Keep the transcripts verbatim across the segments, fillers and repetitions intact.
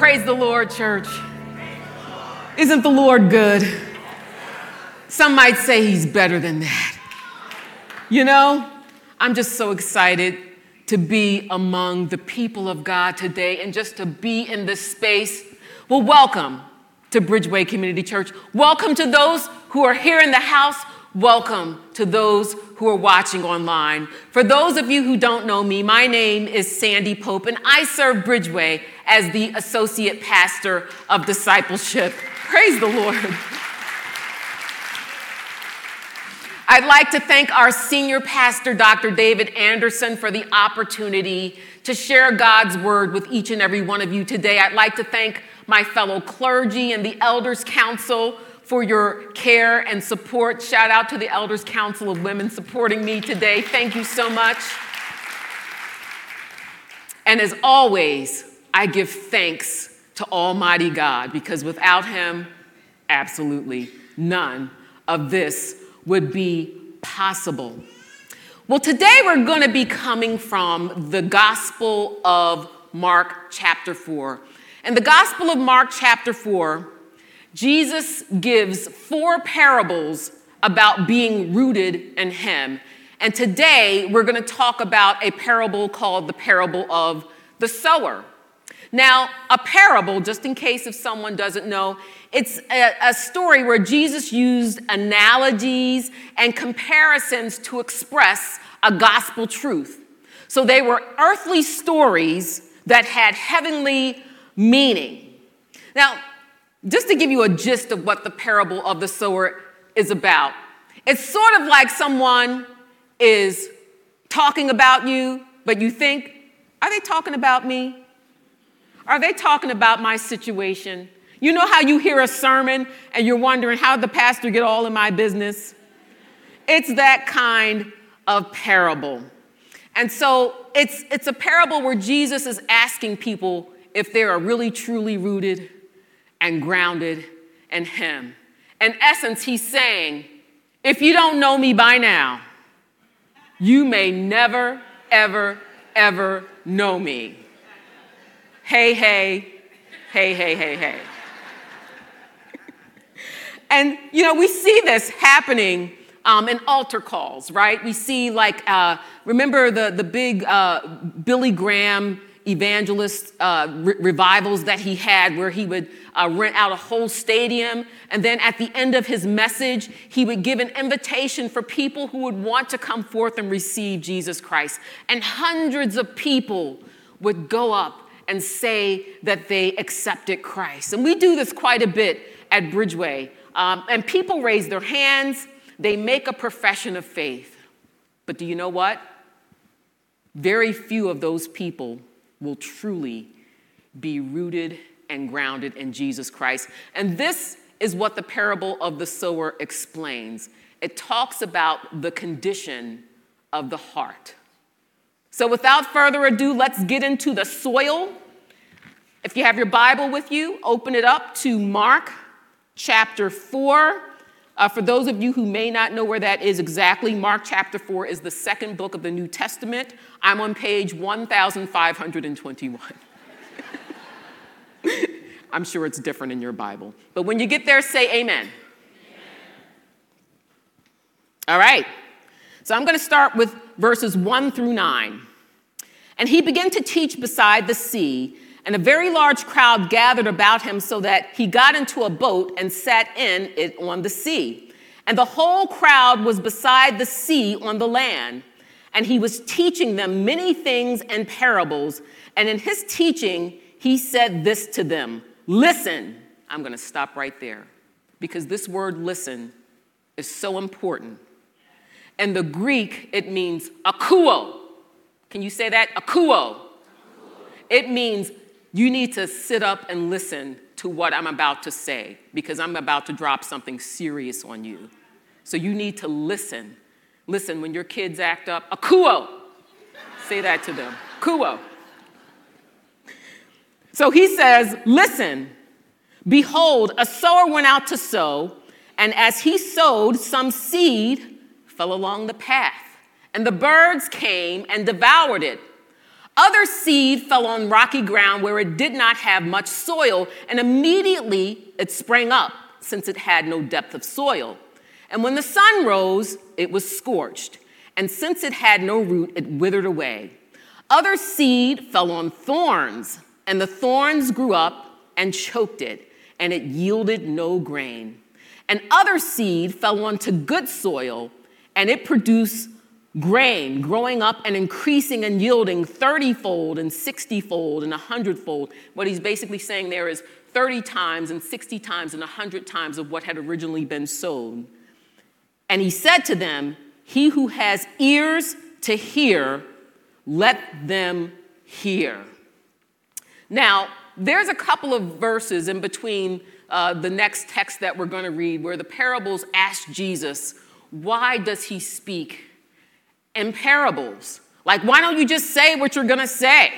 Praise the Lord, church. Isn't the Lord good? Some might say he's better than that. You know, I'm just so excited to be among the people of God today and just to be in this space. Well, welcome to Bridgeway Community Church. Welcome to those who are here in the house. Welcome to those who are watching online. For those of you who don't know me, my name is Sandy Pope, and I serve Bridgeway as the Associate Pastor of Discipleship. Praise the Lord. I'd like to thank our senior pastor, Doctor David Anderson, for the opportunity to share God's word with each and every one of you today. I'd like to thank my fellow clergy and the Elders Council for your care and support. Shout out to the Elders Council of Women supporting me today. Thank you so much. And as always, I give thanks to Almighty God, because without him, absolutely none of this would be possible. Well, today we're going to be coming from the Gospel of Mark chapter four. In the Gospel of Mark chapter four, Jesus gives four parables about being rooted in him. And today we're going to talk about a parable called the parable of the sower. Now, a parable, just in case if someone doesn't know, it's a, a story where Jesus used analogies and comparisons to express a gospel truth. So they were earthly stories that had heavenly meaning. Now, just to give you a gist of what the parable of the sower is about, it's sort of like someone is talking about you, but you think, are they talking about me? Are they talking about my situation? You know how you hear a sermon and you're wondering, how did the pastor get all in my business? It's that kind of parable. And so it's, it's a parable where Jesus is asking people if they are really truly rooted and grounded in him. In essence, he's saying, if you don't know me by now, you may never, ever, ever know me. Hey, hey, hey, hey, hey, hey. And, you know, we see this happening um, in altar calls, right? We see, like, uh, remember the, the big uh, Billy Graham evangelist uh, re- revivals that he had, where he would uh, rent out a whole stadium, and then at the end of his message, he would give an invitation for people who would want to come forth and receive Jesus Christ. And hundreds of people would go up and say that they accepted Christ. And we do this quite a bit at Bridgeway. Um, and people raise their hands, they make a profession of faith. But do you know what? Very few of those people will truly be rooted and grounded in Jesus Christ. And this is what the parable of the sower explains. It talks about the condition of the heart. So without further ado, let's get into the soil. If you have your Bible with you, open it up to Mark chapter four. Uh, for those of you who may not know where that is exactly, Mark chapter four is the second book of the New Testament. I'm on page one thousand five hundred twenty-one. I'm sure it's different in your Bible. But when you get there, say amen. Amen. All right. So I'm going to start with verses one through nine. And he began to teach beside the sea, and a very large crowd gathered about him, so that he got into a boat and sat in it on the sea. And the whole crowd was beside the sea on the land. And he was teaching them many things and parables. And in his teaching, he said this to them: listen. I'm going to stop right there, because this word listen is so important. In the Greek, it means akuo. Can you say that? Akuo. It means you need to sit up and listen to what I'm about to say, because I'm about to drop something serious on you. So you need to listen. Listen, when your kids act up, akuo. Say that to them. Akuo. So he says, listen, behold, a sower went out to sow, and as he sowed, some seed fell along the path, and the birds came and devoured it. Other seed fell on rocky ground where it did not have much soil, and immediately it sprang up, since it had no depth of soil. And when the sun rose, it was scorched, and since it had no root, it withered away. Other seed fell on thorns, and the thorns grew up and choked it, and it yielded no grain. And other seed fell onto good soil, and it produced grain, growing up and increasing and yielding thirty-fold and sixty-fold and one hundred-fold. What he's basically saying there is thirty times and sixty times and one hundred times of what had originally been sown. And he said to them, "He who has ears to hear, let them hear." Now, there's a couple of verses in between uh, the next text that we're going to read where the parables ask Jesus, why does he speak in parables? Like, why don't you just say what you're going to say?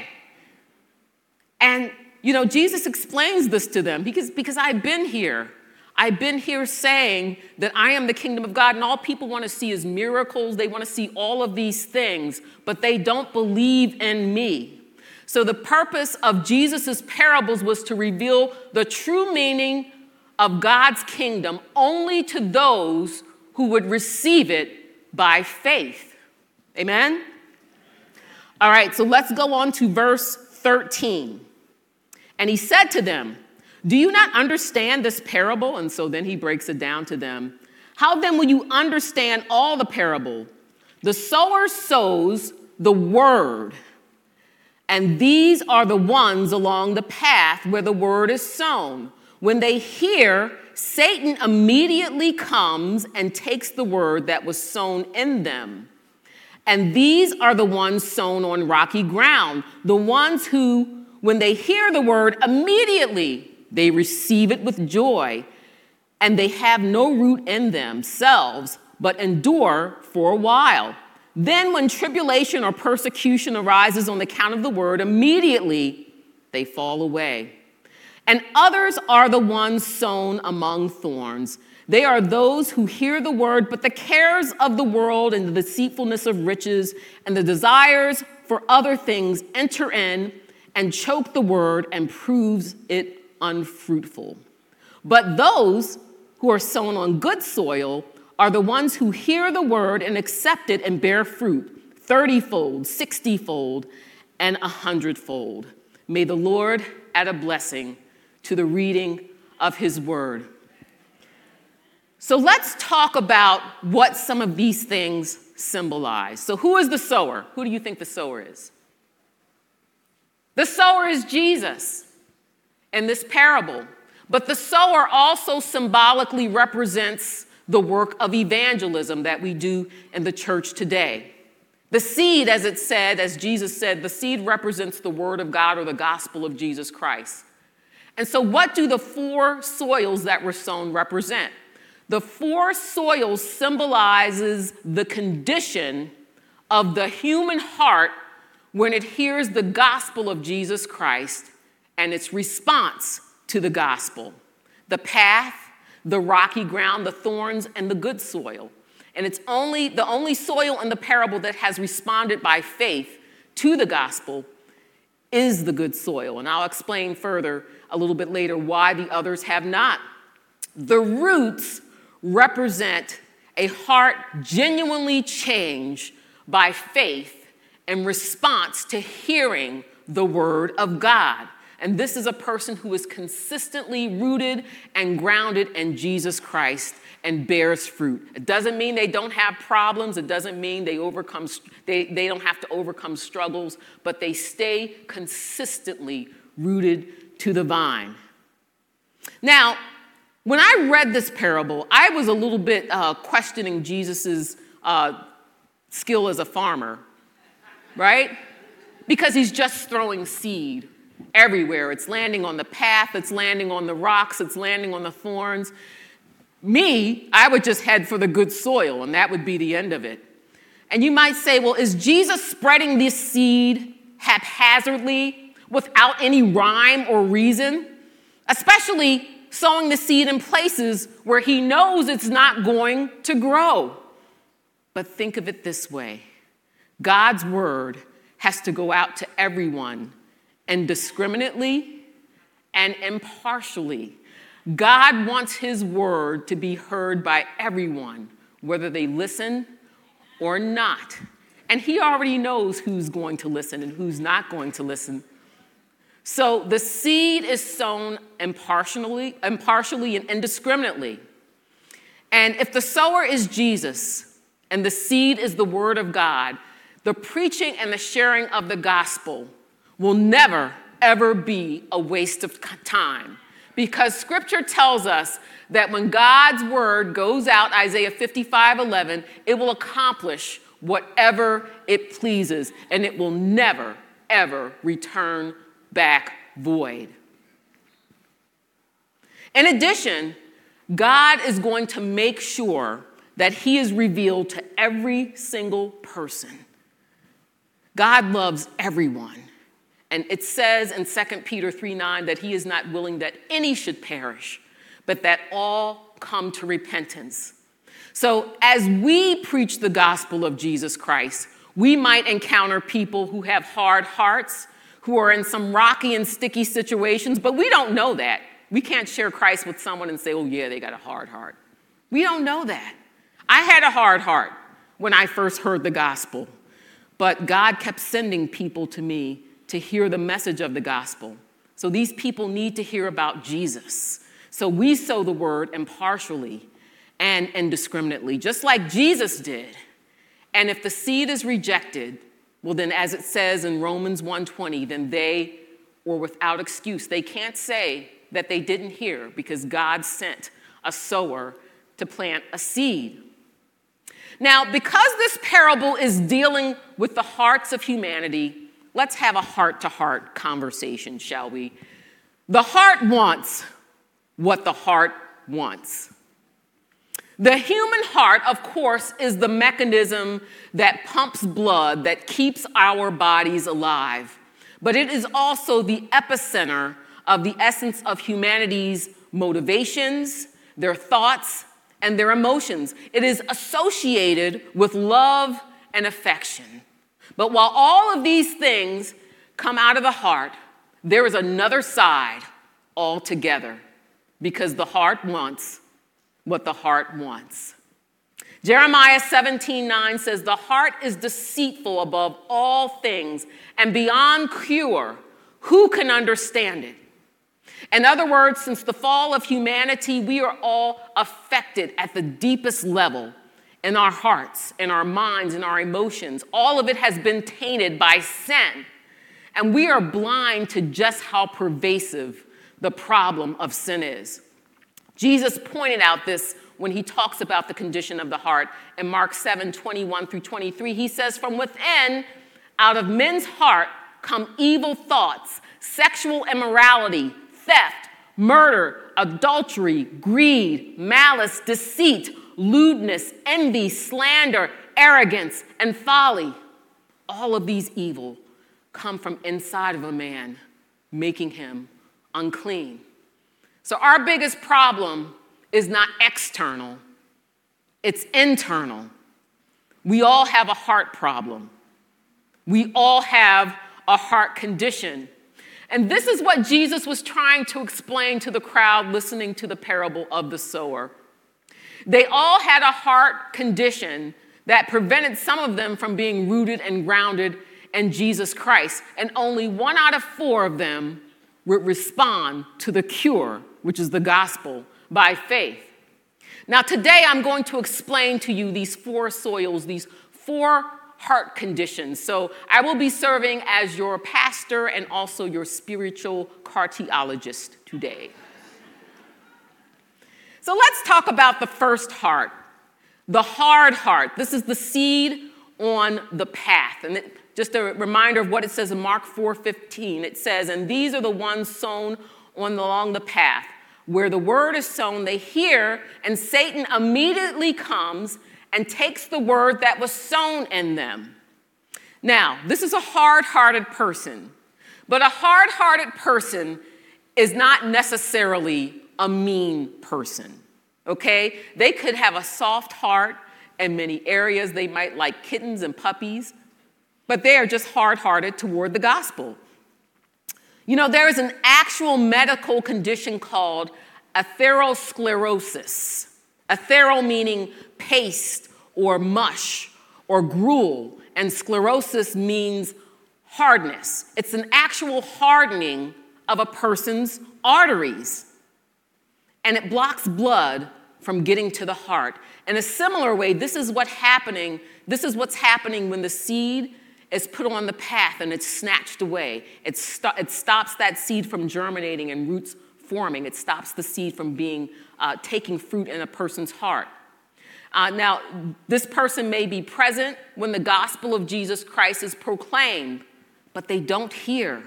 And, you know, Jesus explains this to them because, because I've been here. I've been here saying that I am the kingdom of God, and all people want to see is miracles. They want to see all of these things, but they don't believe in me. So the purpose of Jesus' parables was to reveal the true meaning of God's kingdom only to those who would receive it by faith. Amen? All right, so let's go on to verse thirteen. And he said to them, "Do you not understand this parable?" And so then he breaks it down to them. "How then will you understand all the parable? The sower sows the word, and these are the ones along the path where the word is sown. When they hear, Satan immediately comes and takes the word that was sown in them. And these are the ones sown on rocky ground, the ones who, when they hear the word, immediately they receive it with joy, and they have no root in themselves, but endure for a while. Then when tribulation or persecution arises on the account of the word, immediately they fall away. And others are the ones sown among thorns. They are those who hear the word, but the cares of the world and the deceitfulness of riches and the desires for other things enter in and choke the word and proves it unfruitful. But those who are sown on good soil are the ones who hear the word and accept it and bear fruit, thirty-fold, sixty-fold, and a hundredfold. May the Lord add a blessing to the reading of his word. So let's talk about what some of these things symbolize. So who is the sower? Who do you think the sower is? The sower is Jesus in this parable. But the sower also symbolically represents the work of evangelism that we do in the church today. The seed, as it said, as Jesus said, the seed represents the word of God or the gospel of Jesus Christ. And so what do the four soils that were sown represent? The four soils symbolizes the condition of the human heart when it hears the gospel of Jesus Christ and its response to the gospel. The path, the rocky ground, the thorns, and the good soil. And it's only the only soil in the parable that has responded by faith to the gospel is the good soil. And I'll explain further a little bit later why the others have not. The roots represent a heart genuinely changed by faith in response to hearing the word of God. And this is a person who is consistently rooted and grounded in Jesus Christ and bears fruit. It doesn't mean they don't have problems. It doesn't mean they overcome, they, they don't have to overcome struggles, but they stay consistently rooted to the vine. Now, when I read this parable, I was a little bit uh, questioning Jesus's uh, skill as a farmer, right? Because he's just throwing seed everywhere. It's landing on the path, it's landing on the rocks, it's landing on the thorns. Me, I would just head for the good soil, and that would be the end of it. And you might say, well, is Jesus spreading this seed haphazardly without any rhyme or reason? Especially sowing the seed in places where he knows it's not going to grow. But think of it this way. God's word has to go out to everyone indiscriminately and impartially. God wants his word to be heard by everyone, whether they listen or not. And he already knows who's going to listen and who's not going to listen. So the seed is sown impartially, impartially and indiscriminately. And if the sower is Jesus and the seed is the word of God, the preaching and the sharing of the gospel will never, ever be a waste of time. Because scripture tells us that when God's word goes out, Isaiah fifty-five eleven, it will accomplish whatever it pleases, and it will never, ever return back void. In addition, God is going to make sure that he is revealed to every single person. God loves everyone. And it says in Second Peter three nine that he is not willing that any should perish, but that all come to repentance. So as we preach the gospel of Jesus Christ, we might encounter people who have hard hearts, who are in some rocky and sticky situations, but we don't know that. We can't share Christ with someone and say, oh yeah, they got a hard heart. We don't know that. I had a hard heart when I first heard the gospel, but God kept sending people to me to hear the message of the gospel. So these people need to hear about Jesus. So we sow the word impartially and indiscriminately, just like Jesus did. And if the seed is rejected, well then, as it says in Romans one twenty, then they were without excuse. They can't say that they didn't hear because God sent a sower to plant a seed. Now, because this parable is dealing with the hearts of humanity, let's have a heart-to-heart conversation, shall we? The heart wants what the heart wants. The human heart, of course, is the mechanism that pumps blood, that keeps our bodies alive. But it is also the epicenter of the essence of humanity's motivations, their thoughts, and their emotions. It is associated with love and affection. But while all of these things come out of the heart, there is another side altogether, because the heart wants what the heart wants. Jeremiah seventeen nine says, the heart is deceitful above all things and beyond cure. Who can understand it? In other words, since the fall of humanity, we are all affected at the deepest level in our hearts, in our minds, in our emotions. All of it has been tainted by sin. And we are blind to just how pervasive the problem of sin is. Jesus pointed out this when he talks about the condition of the heart. In Mark seven twenty-one through twenty-three, he says, from within, out of men's heart, come evil thoughts, sexual immorality, theft, murder, adultery, greed, malice, deceit, lewdness, envy, slander, arrogance, and folly. All of these evil come from inside of a man, making him unclean. So our biggest problem is not external, it's internal. We all have a heart problem. We all have a heart condition. And this is what Jesus was trying to explain to the crowd listening to the parable of the sower. They all had a heart condition that prevented some of them from being rooted and grounded in Jesus Christ. And only one out of four of them would respond to the cure, which is the gospel, by faith. Now today I'm going to explain to you these four soils, these four heart conditions. So I will be serving as your pastor and also your spiritual cardiologist today. So let's talk about the first heart, the hard heart. This is the seed on the path. And it, just a reminder of what it says in Mark four fifteen. It says, and these are the ones sown on along the path. Where the word is sown, they hear, and Satan immediately comes and takes the word that was sown in them. Now, this is a hard-hearted person, but a hard-hearted person is not necessarily a mean person, okay? They could have a soft heart in many areas. They might like kittens and puppies. but they are just hard-hearted toward the gospel. You know, there is an actual medical condition called atherosclerosis. Athero meaning paste or mush or gruel, and sclerosis means hardness. It's an actual hardening of a person's arteries, and it blocks blood from getting to the heart. In a similar way, this is what happening, this is what's happening when the seed is put on the path and it's snatched away. It, sto- it stops that seed from germinating and roots forming. It stops the seed from being uh, taking fruit in a person's heart. Uh, now, this person may be present when the gospel of Jesus Christ is proclaimed, but they don't hear.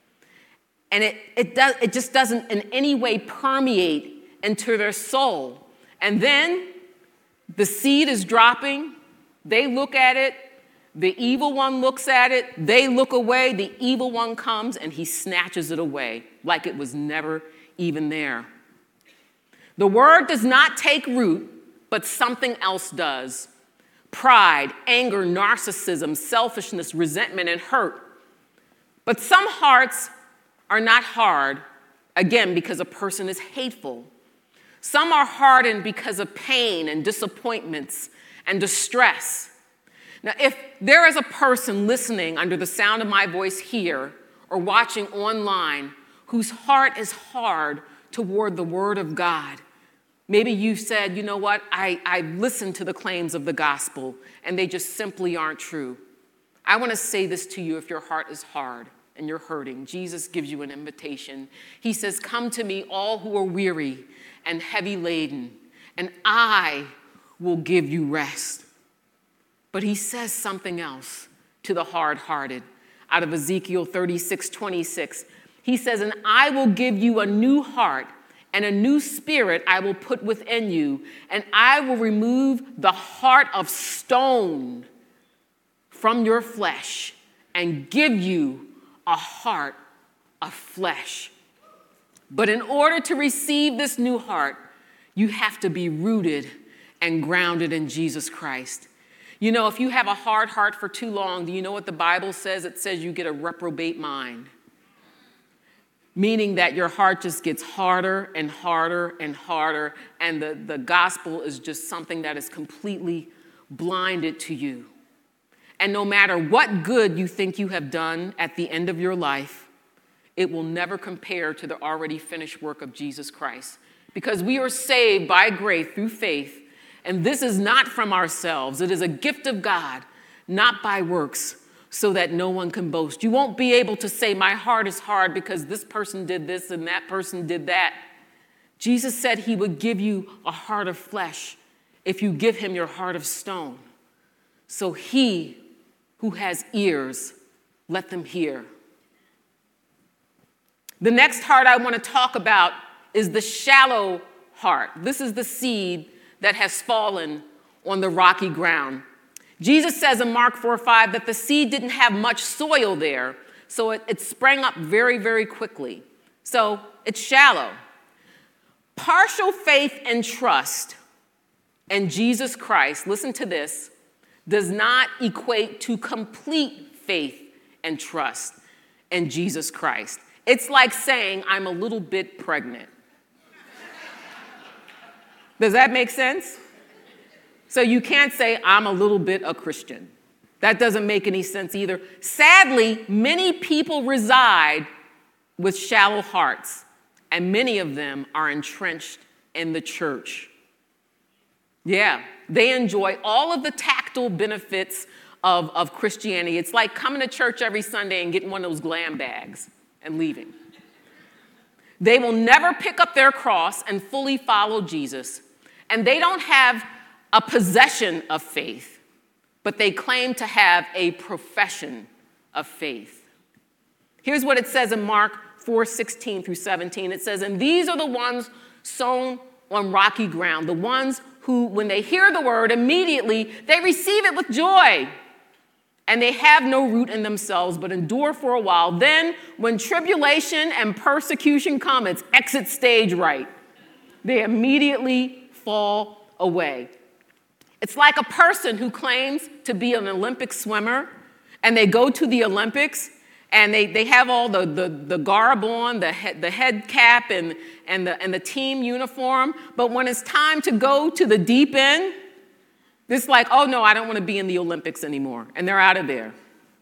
And it, it, does, it just doesn't in any way permeate into their soul. And then the seed is dropping. They look at it. The evil one looks at it. They look away. The evil one comes and he snatches it away like it was never even there. The word does not take root, but something else does. Pride, anger, narcissism, selfishness, resentment, and hurt. But some hearts are not hard, again, because a person is hateful. Some are hardened because of pain and disappointments and distress. Now, if there is a person listening under the sound of my voice here or watching online whose heart is hard toward the Word of God, maybe you said, you know what, I, I listened to the claims of the gospel and they just simply aren't true. I want to say this to you: if your heart is hard and you're hurting, Jesus gives you an invitation. He says, come to me, all who are weary and heavy laden, and I will give you rest. But he says something else to the hard-hearted out of Ezekiel thirty-six twenty-six. He says, and I will give you a new heart, and a new spirit I will put within you, and I will remove the heart of stone from your flesh and give you a heart of flesh. But in order to receive this new heart, you have to be rooted and grounded in Jesus Christ. You know, if you have a hard heart for too long, do you know what the Bible says? It says you get a reprobate mind. Meaning that your heart just gets harder and harder and harder, and the, the gospel is just something that is completely blinded to you. And no matter what good you think you have done at the end of your life, it will never compare to the already finished work of Jesus Christ. Because we are saved by grace through faith, and this is not from ourselves. It is a gift of God, not by works, so that no one can boast. You won't be able to say, my heart is hard because this person did this and that person did that. Jesus said he would give you a heart of flesh if you give him your heart of stone. So he who has ears, let them hear. The next heart I want to talk about is the shallow heart. This is the seed that has fallen on the rocky ground. Jesus says in Mark four five that the seed didn't have much soil there, so it, it sprang up very, very quickly. So it's shallow. Partial faith and trust in Jesus Christ, listen to this, does not equate to complete faith and trust in Jesus Christ. It's like saying, I'm a little bit pregnant. Does that make sense? So you can't say, I'm a little bit a Christian. That doesn't make any sense either. Sadly, many people reside with shallow hearts, and many of them are entrenched in the church. Yeah, they enjoy all of the tactile benefits of, of Christianity. It's like coming to church every Sunday and getting one of those glam bags and leaving. They will never pick up their cross and fully follow Jesus. And they don't have a possession of faith, but they claim to have a profession of faith. Here's what it says in Mark four sixteen through seventeen. It says, and these are the ones sown on rocky ground, the ones who, when they hear the word, immediately they receive it with joy. And they have no root in themselves, but endure for a while. Then, when tribulation and persecution come, it's exit stage right. They immediately fall away. It's like a person who claims to be an Olympic swimmer, and they go to the Olympics, and they, they have all the, the, the garb on, the head, the head cap, and, and, the, and the team uniform. But when it's time to go to the deep end, it's like, oh, no, I don't want to be in the Olympics anymore. And they're out of there.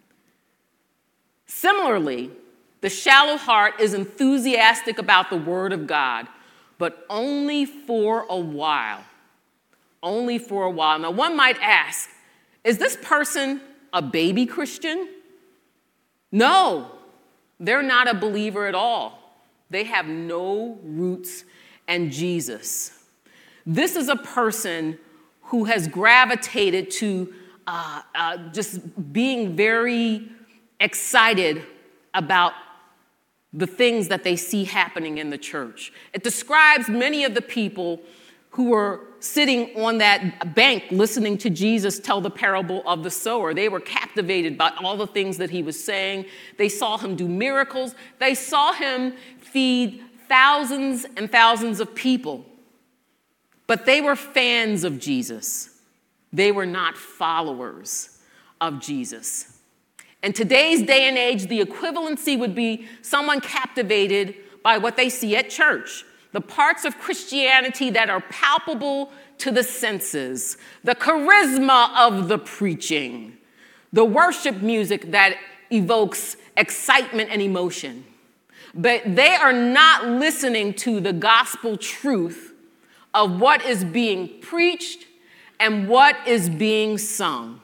Similarly, the shallow heart is enthusiastic about the Word of God, but only for a while. Only for a while. Now, one might ask, is this person a baby Christian? No, they're not a believer at all. They have no roots in Jesus. This is a person who has gravitated to uh, uh, just being very excited about the things that they see happening in the church. It describes many of the people who were sitting on that bank listening to Jesus tell the parable of the sower. They were captivated by all the things that he was saying. They saw him do miracles. They saw him feed thousands and thousands of people. But they were fans of Jesus. They were not followers of Jesus. In today's day and age, the equivalency would be someone captivated by what they see at church. The parts of Christianity that are palpable to the senses, the charisma of the preaching, the worship music that evokes excitement and emotion. But they are not listening to the gospel truth of what is being preached and what is being sung.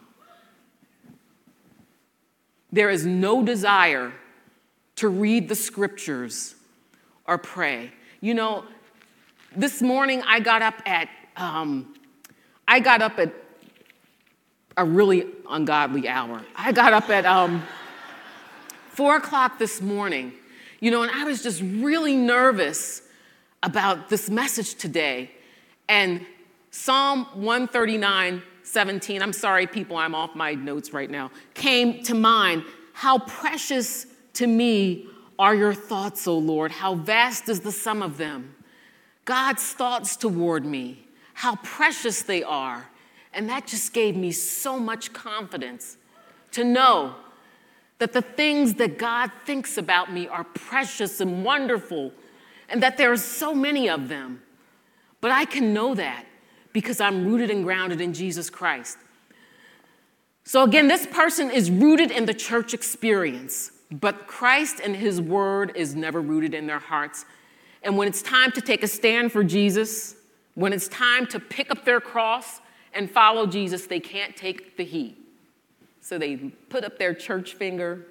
There is no desire to read the scriptures or pray. You know, this morning I got up at um, I got up at a really ungodly hour. I got up at um, four o'clock this morning, you know, and I was just really nervous about this message today. And Psalm one thirty-nine, seventeen, I'm sorry, people, I'm off my notes right now, came to mind. How precious to me are your thoughts, O Lord. How vast is the sum of them. God's thoughts toward me, how precious they are. And that just gave me so much confidence to know that the things that God thinks about me are precious and wonderful, and that there are so many of them. But I can know that because I'm rooted and grounded in Jesus Christ. So again, this person is rooted in the church experience, but Christ and his word is never rooted in their hearts. And when it's time to take a stand for Jesus, when it's time to pick up their cross and follow Jesus, they can't take the heat. So they put up their church finger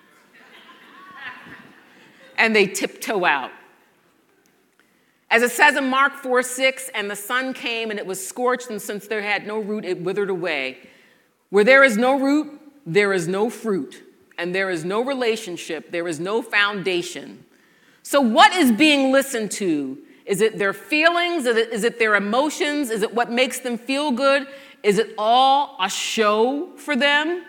and they tiptoe out. As it says in Mark four six, and the sun came and it was scorched, and since there had no root, it withered away. Where there is no root, there is no fruit, and there is no relationship, there is no foundation. So what is being listened to? Is it their feelings? Is it, is it their emotions? Is it what makes them feel good? Is it all a show for them?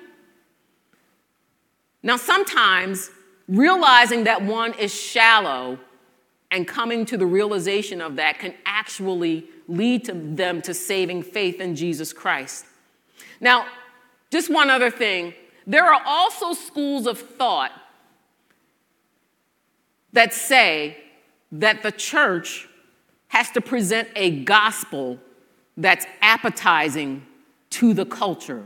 Now, sometimes realizing that one is shallow and coming to the realization of that can actually lead to them to saving faith in Jesus Christ. Now, just one other thing. There are also schools of thought that say that the church has to present a gospel that's appetizing to the culture.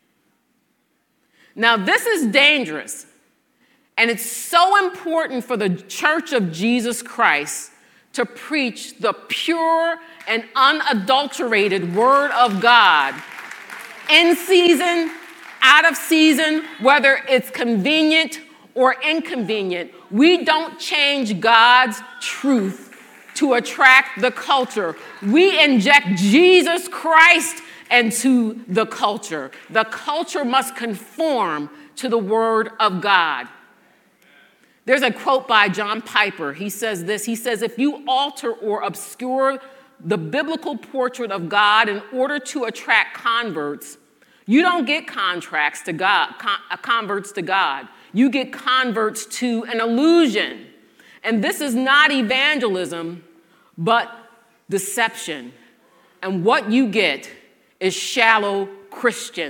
Now, this is dangerous, and it's so important for the Church of Jesus Christ to preach the pure and unadulterated Word of God in season, out of season, whether it's convenient or inconvenient. We don't change God's truth to attract the culture. We inject Jesus Christ into the culture. The culture must conform to the Word of God. There's a quote by John Piper. He says this. He says, if you alter or obscure the biblical portrait of God in order to attract converts, you don't get contracts to God, con- converts to God. You get converts to an illusion. And this is not evangelism, but deception. And what you get is shallow Christians.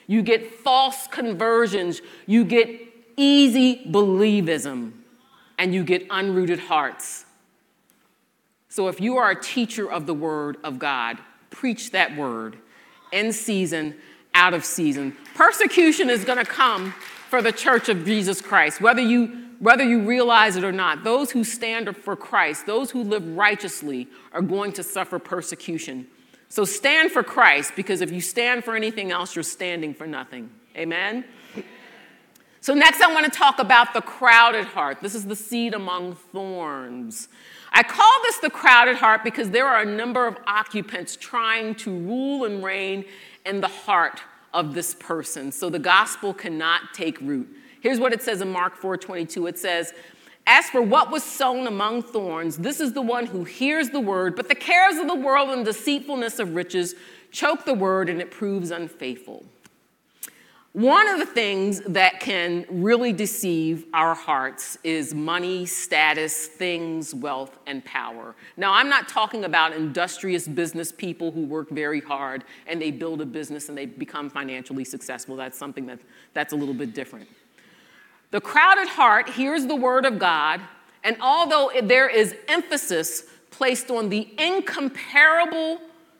You get false conversions. You get easy believism. And you get unrooted hearts. So if you are a teacher of the word of God, preach that word in season, out of season. Persecution is going to come for the church of Jesus Christ, whether you, whether you realize it or not. Those who stand for Christ, those who live righteously, are going to suffer persecution. So stand for Christ, because if you stand for anything else, you're standing for nothing. Amen? So next I want to talk about the crowded heart. This is the seed among thorns. I call this the crowded heart because there are a number of occupants trying to rule and reign in the heart of this person. So the gospel cannot take root. Here's what it says in Mark four twenty-two. It says, "As for what was sown among thorns, this is the one who hears the word, but the cares of the world and deceitfulness of riches choke the word, and it proves unfaithful." One of the things that can really deceive our hearts is money, status, things, wealth, and power. Now, I'm not talking about industrious business people who work very hard and they build a business and they become financially successful. That's something that, that's a little bit different. The crowded heart hears the word of God, and although there is emphasis placed on the incomparable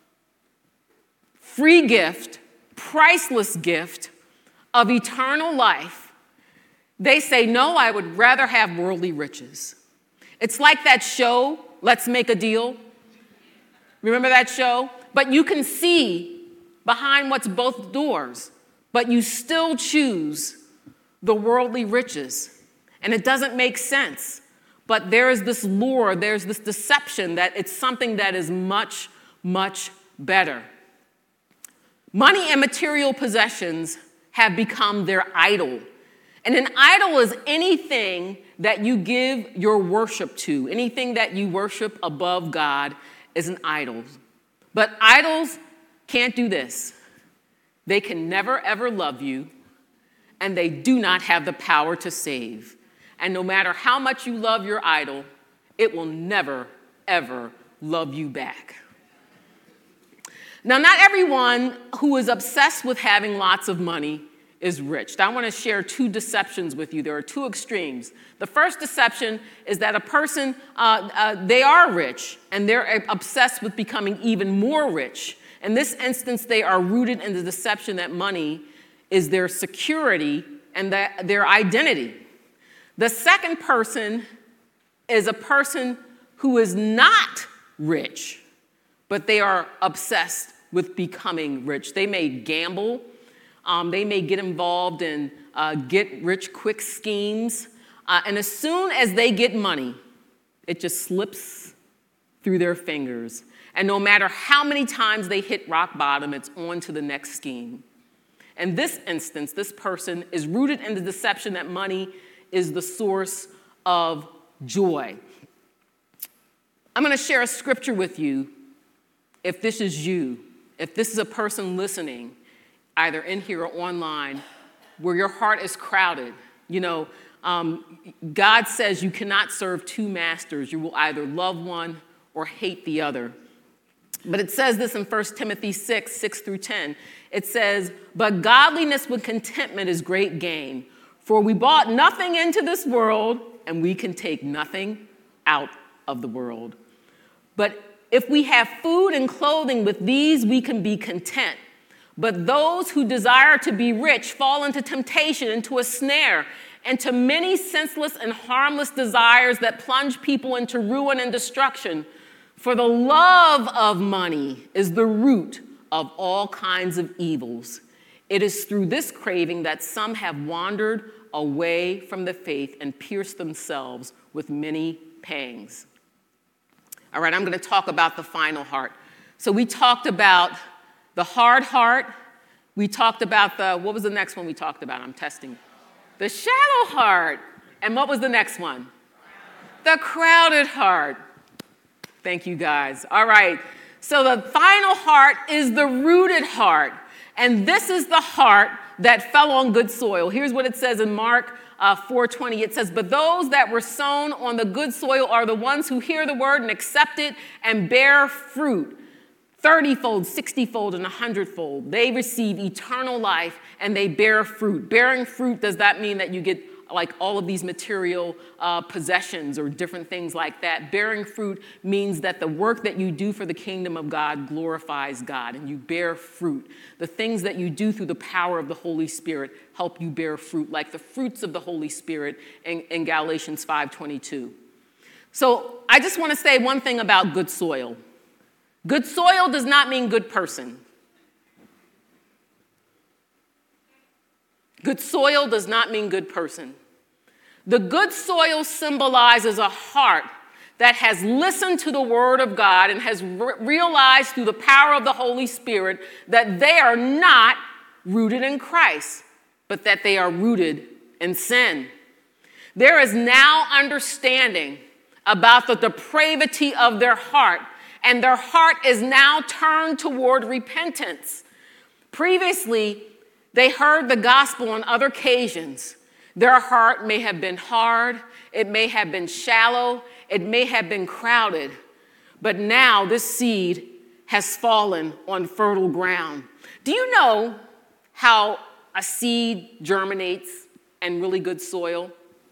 free gift, priceless gift of eternal life, they say, no, I would rather have worldly riches. It's like that show, Let's Make a Deal. Remember that show? But you can see behind what's both doors, but you still choose the worldly riches. And it doesn't make sense. But there is this lure, there's this deception that it's something that is much, much better. Money and material possessions have become their idol. And an idol is anything that you give your worship to. Anything that you worship above God is an idol. But idols can't do this. They can never, ever love you, and they do not have the power to save. And no matter how much you love your idol, it will never, ever love you back. Now, not everyone who is obsessed with having lots of money is rich. I want to share two deceptions with you. There are two extremes. The first deception is that a person, uh, uh, they are rich, and they're obsessed with becoming even more rich. In this instance, they are rooted in the deception that money is their security and that their identity. The second person is a person who is not rich, but they are obsessed with becoming rich. They may gamble. Um, they may get involved in uh, get-rich-quick schemes. Uh, and as soon as they get money, it just slips through their fingers. And no matter how many times they hit rock bottom, it's on to the next scheme. In this instance, this person is rooted in the deception that money is the source of joy. I'm going to share a scripture with you if this is you. If this is a person listening, either in here or online, where your heart is crowded. You know, um, God says you cannot serve two masters. You will either love one or hate the other. But it says this in First Timothy six, six through ten. It says, "But godliness with contentment is great gain. For we brought nothing into this world, and we can take nothing out of the world. But if we have food and clothing, with these we can be content. But those who desire to be rich fall into temptation, into a snare, into many senseless and harmless desires that plunge people into ruin and destruction. For the love of money is the root of all kinds of evils. It is through this craving that some have wandered away from the faith and pierced themselves with many pangs." All right, I'm going to talk about the final heart. So we talked about the hard heart. We talked about the, what was the next one we talked about? I'm testing. The shallow heart. And what was the next one? The crowded heart. Thank you, guys. All right. So the final heart is the rooted heart. And this is the heart that fell on good soil. Here's what it says in Mark uh, four twenty. It says, "But those that were sown on the good soil are the ones who hear the word and accept it and bear fruit. thirty-fold, sixty-fold, and one hundred-fold. They receive eternal life, and they bear fruit. Bearing fruit, does that mean that you get like all of these material uh, possessions or different things like that? Bearing fruit means that the work that you do for the kingdom of God glorifies God, and you bear fruit. The things that you do through the power of the Holy Spirit help you bear fruit, like the fruits of the Holy Spirit in, in Galatians five twenty-two. So I just want to say one thing about good soil. Good soil does not mean good person. Good soil does not mean good person. The good soil symbolizes a heart that has listened to the word of God and has re- realized through the power of the Holy Spirit that they are not rooted in Christ, but that they are rooted in sin. There is now understanding about the depravity of their heart, and their heart is now turned toward repentance. Previously, they heard the gospel on other occasions. Their heart may have been hard, it may have been shallow, it may have been crowded, but now this seed has fallen on fertile ground. Do you know how a seed germinates in really good soil?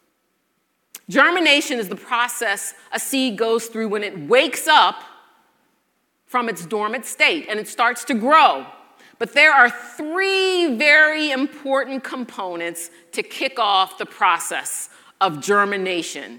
Germination is the process a seed goes through when it wakes up from its dormant state and it starts to grow. But there are three very important components to kick off the process of germination: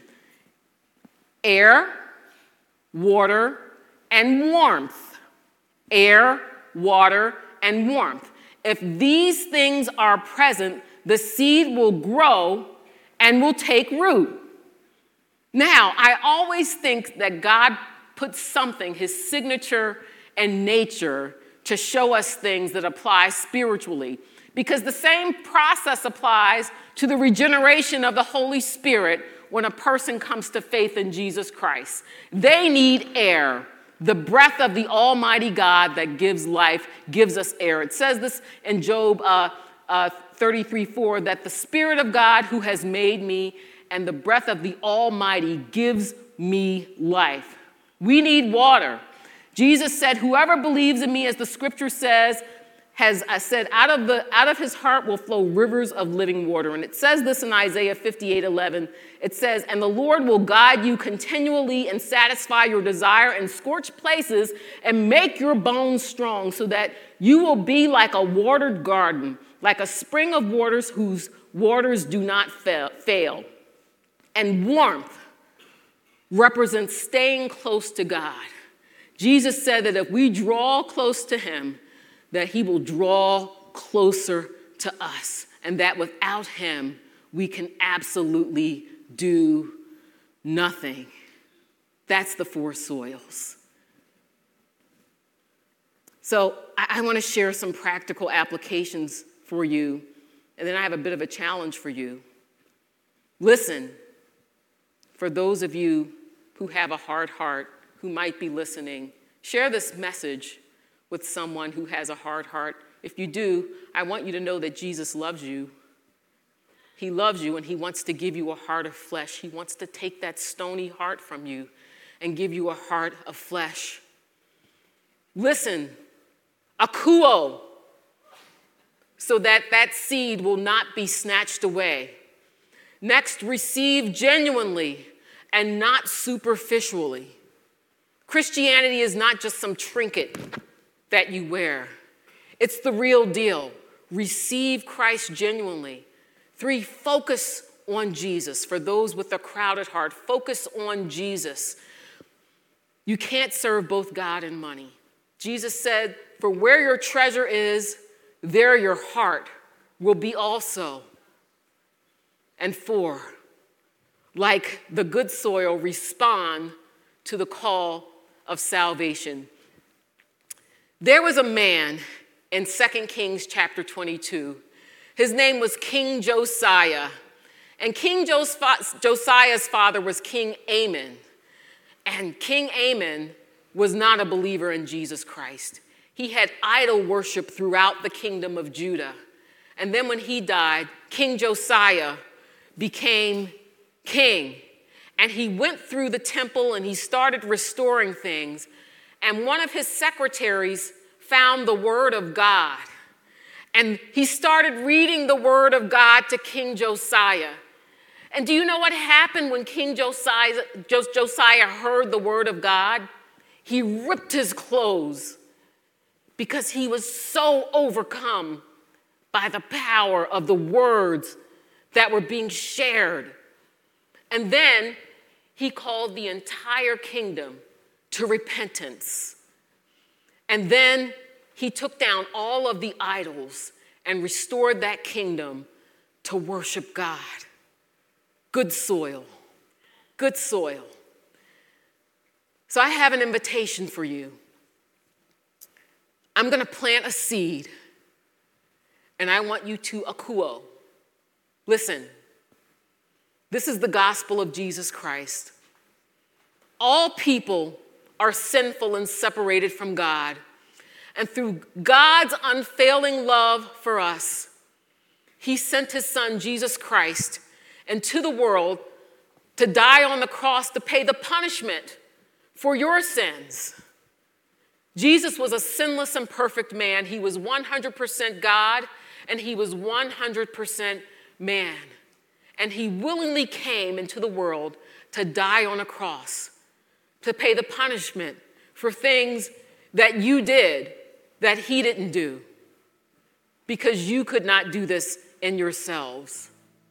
air, water, and warmth. Air, water, and warmth. If these things are present, the seed will grow and will take root. Now, I always think that God puts something, his signature and nature, to show us things that apply spiritually. Because the same process applies to the regeneration of the Holy Spirit when a person comes to faith in Jesus Christ. They need air. The breath of the Almighty God that gives life gives us air. It says this in Job uh, uh, thirty-three four, that the Spirit of God who has made me and the breath of the Almighty gives me life. We need water. Jesus said, whoever believes in me, as the scripture says, has I said, out of the out of his heart will flow rivers of living water. And it says this in Isaiah fifty-eight eleven. It says, and the Lord will guide you continually and satisfy your desire in scorched places and make your bones strong, so that you will be like a watered garden, like a spring of waters whose waters do not fail. And warmth represents staying close to God. Jesus said that if we draw close to him, that he will draw closer to us, and that without him, we can absolutely do nothing. That's the four soils. So I, I want to share some practical applications for you, and then I have a bit of a challenge for you. Listen, for those of you who have a hard heart, who might be listening, share this message with someone who has a hard heart. If you do, I want you to know that Jesus loves you. He loves you, and he wants to give you a heart of flesh. He wants to take that stony heart from you and give you a heart of flesh. Listen, akuo, so that that seed will not be snatched away. Next, receive genuinely and not superficially. Christianity is not just some trinket that you wear. It's the real deal. Receive Christ genuinely. Three, focus on Jesus. For those with a crowded heart, focus on Jesus. You can't serve both God and money. Jesus said, for where your treasure is, there your heart will be also. And four, like the good soil, respond to the call of salvation. There was a man in Second Kings chapter twenty-two. His name was King Josiah. And King Josiah's father was King Amon. And King Amon was not a believer in Jesus Christ. He had idol worship throughout the kingdom of Judah. And then when he died, King Josiah became king. And he went through the temple and he started restoring things. and one of his secretaries found the word of God. And he started reading the word of God to King Josiah. And do you know what happened when King Josiah, Josiah heard the word of God? He ripped his clothes because he was so overcome by the power of the words that were being shared. And then he called the entire kingdom to repentance. And then he took down all of the idols and restored that kingdom to worship God. Good soil. Good soil. So I have an invitation for you. I'm going to plant a seed, and I want you to akuo. Listen, this is the gospel of Jesus Christ. All people are sinful and separated from God. And through God's unfailing love for us, he sent his son, Jesus Christ, into the world to die on the cross to pay the punishment for your sins. Jesus was a sinless and perfect man. He was one hundred percent God, and he was one hundred percent man. And he willingly came into the world to die on a cross, to pay the punishment for things that you did that he didn't do, because you could not do this in yourselves.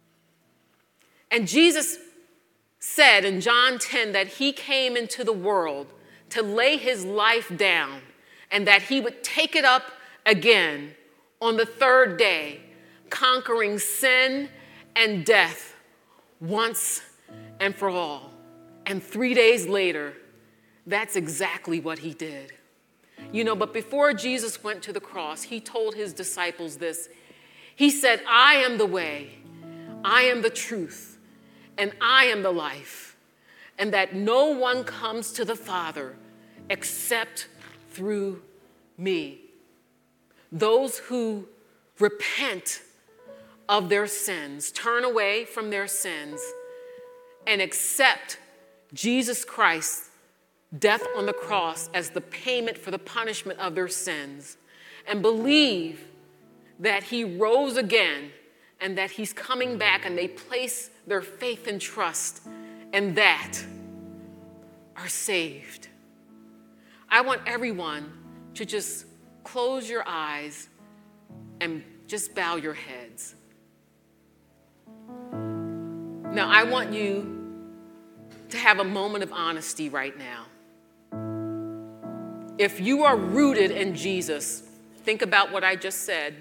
And Jesus said in John ten that he came into the world to lay his life down and that he would take it up again on the third day, conquering sin and death once and for all. And three days later, that's exactly what he did. You know, but before Jesus went to the cross, he told his disciples this. He said, I am the way, I am the truth, and I am the life, and that no one comes to the Father except through me. Those who repent of their sins, turn away from their sins, and accept Jesus Christ's death on the cross as the payment for the punishment of their sins, and believe that he rose again and that he's coming back, and they place their faith and trust in that, are saved. I want everyone to just close your eyes and just bow your heads. Now, I want you to have a moment of honesty right now. If you are rooted in Jesus, think about what I just said.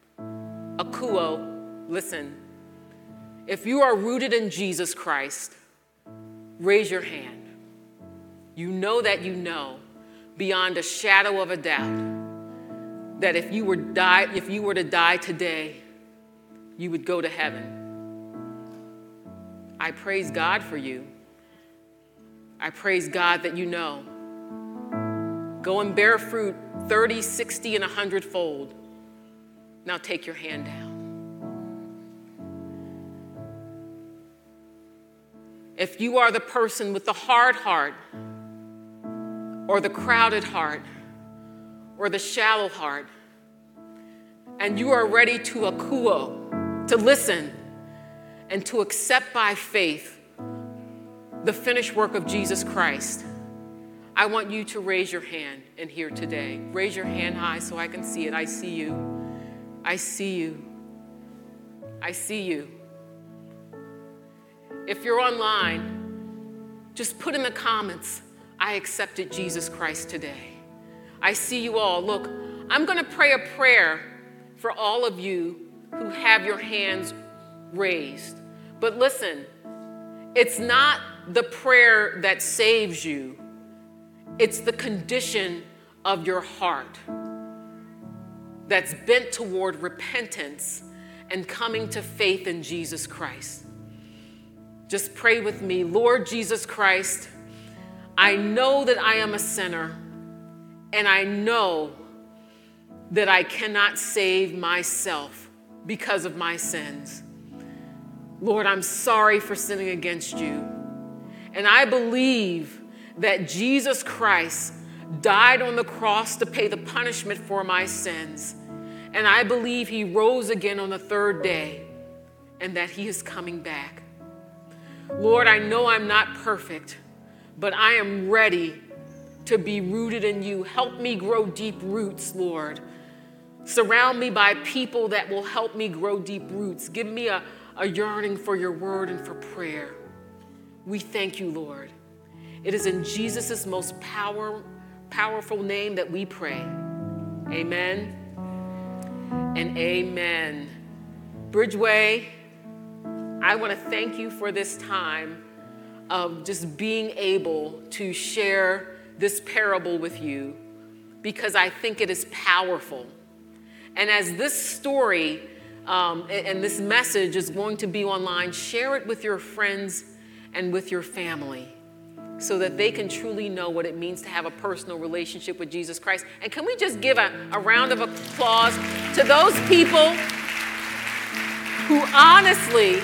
Akuo, listen. If you are rooted in Jesus Christ, raise your hand. You know that you know, beyond a shadow of a doubt, that if you were die, if you were to die today, you would go to heaven. I praise God for you. I praise God that you know. Go and bear fruit thirty, sixty, and a hundred fold. Now take your hand down. If you are the person with the hard heart, or the crowded heart, or the shallow heart, and you are ready to akuo, to listen, and to accept by faith the finished work of Jesus Christ, I want you to raise your hand in here today. Raise your hand high so I can see it. I see you. I see you. I see you. If you're online, just put in the comments, I accepted Jesus Christ today. I see you all. Look, I'm going to pray a prayer for all of you who have your hands raised. But listen, it's not the prayer that saves you. It's the condition of your heart that's bent toward repentance and coming to faith in Jesus Christ. Just pray with me. Lord Jesus Christ, I know that I am a sinner, and I know that I cannot save myself because of my sins. Lord, I'm sorry for sinning against you. And I believe that Jesus Christ died on the cross to pay the punishment for my sins. And I believe he rose again on the third day and that he is coming back. Lord, I know I'm not perfect, but I am ready to be rooted in you. Help me grow deep roots, Lord. Surround me by people that will help me grow deep roots. Give me a, a yearning for your word and for prayer. We thank you, Lord. It is in Jesus' most power, powerful name that we pray. Amen and amen. Bridgeway, I want to thank you for this time of just being able to share this parable with you, because I think it is powerful. And as this story um, and this message is going to be online, share it with your friends and with your family so that they can truly know what it means to have a personal relationship with Jesus Christ. And can we just give a, a round of applause to those people who honestly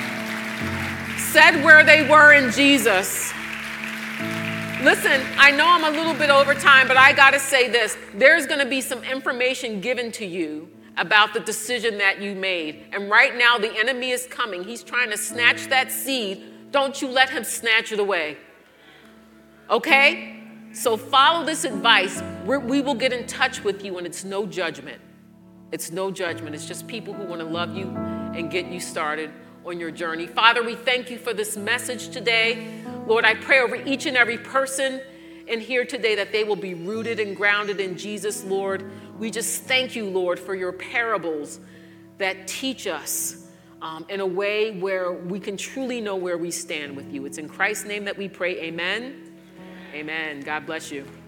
said where they were in Jesus. Listen, I know I'm a little bit over time, but I got to say this. There's going to be some information given to you about the decision that you made. And right now, the enemy is coming. He's trying to snatch that seed. Don't you let him snatch it away. Okay? So follow this advice. We're, we will get in touch with you, and it's no judgment. It's no judgment. It's just people who want to love you and get you started on your journey. Father, we thank you for this message today. Lord, I pray over each and every person in here today that they will be rooted and grounded in Jesus, Lord. We just thank you, Lord, for your parables that teach us um, in a way where we can truly know where we stand with you. It's in Christ's name that we pray. Amen. Amen. God bless you.